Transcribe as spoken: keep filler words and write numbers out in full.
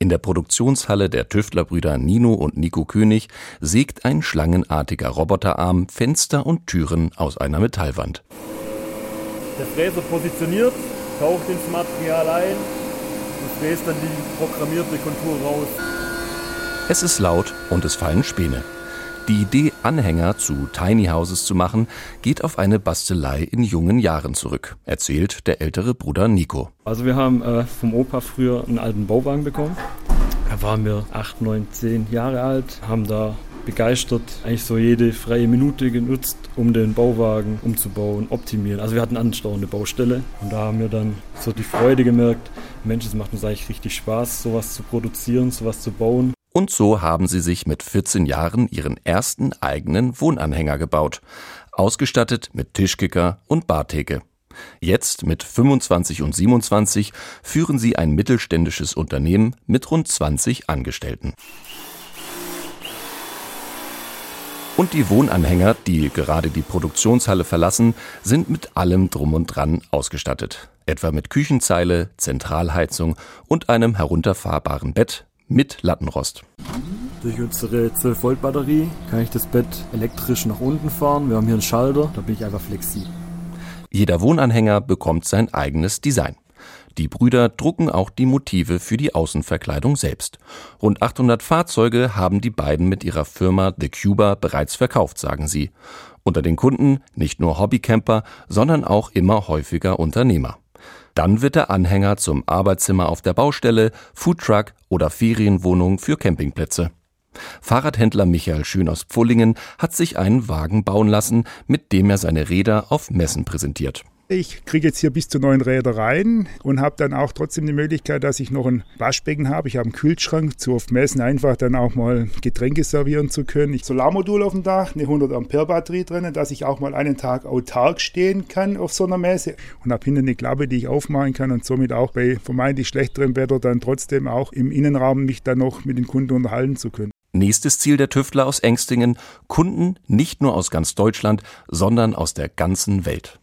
In der Produktionshalle der Tüftlerbrüder Nino und Nico König sägt ein schlangenartiger Roboterarm Fenster und Türen aus einer Metallwand. Der Fräser positioniert, taucht ins Material ein und fräst dann die programmierte Kontur raus. Es ist laut und es fallen Späne. Die Idee, Anhänger zu Tiny Houses zu machen, geht auf eine Bastelei in jungen Jahren zurück, erzählt der ältere Bruder Nico. Also wir haben äh, vom Opa früher einen alten Bauwagen bekommen. Da waren wir acht, neun, zehn Jahre alt, haben da begeistert eigentlich so jede freie Minute genutzt, um den Bauwagen umzubauen, optimieren. Also wir hatten anstauende Baustelle und da haben wir dann so die Freude gemerkt, Mensch, es macht uns eigentlich richtig Spaß, sowas zu produzieren, sowas zu bauen. Und so haben sie sich mit vierzehn Jahren ihren ersten eigenen Wohnanhänger gebaut, ausgestattet mit Tischkicker und Bartheke. Jetzt mit fünfundzwanzig und siebenundzwanzig führen sie ein mittelständisches Unternehmen mit rund zwanzig Angestellten. Und die Wohnanhänger, die gerade die Produktionshalle verlassen, sind mit allem Drum und Dran ausgestattet. Etwa mit Küchenzeile, Zentralheizung und einem herunterfahrbaren Bett mit Lattenrost. Durch unsere zwölf Volt Batterie kann ich das Bett elektrisch nach unten fahren. Wir haben hier einen Schalter, da bin ich einfach flexibel. Jeder Wohnanhänger bekommt sein eigenes Design. Die Brüder drucken auch die Motive für die Außenverkleidung selbst. Rund achthundert Fahrzeuge haben die beiden mit ihrer Firma The Cuber bereits verkauft, sagen sie. Unter den Kunden nicht nur Hobbycamper, sondern auch immer häufiger Unternehmer. Dann wird der Anhänger zum Arbeitszimmer auf der Baustelle, Foodtruck oder Ferienwohnung für Campingplätze. Fahrradhändler Michael Schön aus Pfullingen hat sich einen Wagen bauen lassen, mit dem er seine Räder auf Messen präsentiert. Ich kriege jetzt hier bis zu neun Räder rein und habe dann auch trotzdem die Möglichkeit, dass ich noch ein Waschbecken habe. Ich habe einen Kühlschrank, zu auf Messen einfach dann auch mal Getränke servieren zu können. Ich Solarmodul auf dem Dach, eine hundert Ampere Batterie drin, dass ich auch mal einen Tag autark stehen kann auf so einer Messe. Und habe hinten eine Klappe, die ich aufmachen kann und somit auch bei vermeintlich schlechterem Wetter dann trotzdem auch im Innenraum mich dann noch mit den Kunden unterhalten zu können. Nächstes Ziel der Tüftler aus Engstingen: Kunden nicht nur aus ganz Deutschland, sondern aus der ganzen Welt.